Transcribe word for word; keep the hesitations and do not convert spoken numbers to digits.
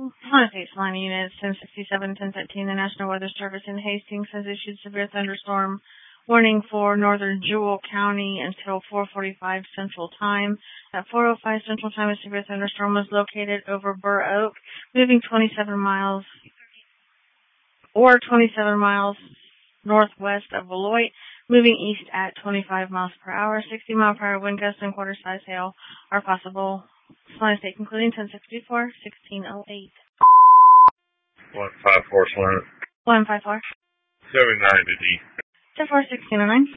United States Line Units ten sixty-seven, ten thirteen, the National Weather Service in Hastings has issued severe thunderstorm warning for northern Jewell County until four forty-five Central Time. At four oh five Central Time, a severe thunderstorm was located over Burr Oak, moving twenty-seven miles or twenty-seven miles northwest of Beloit, moving east at twenty-five miles per hour. sixty mile per hour wind gusts and quarter-size hail are possible. Solana State concluding ten sixty-four, sixteen oh eight. one five four Solana. one five four. seven ninety D. ten four, sixteen oh nine.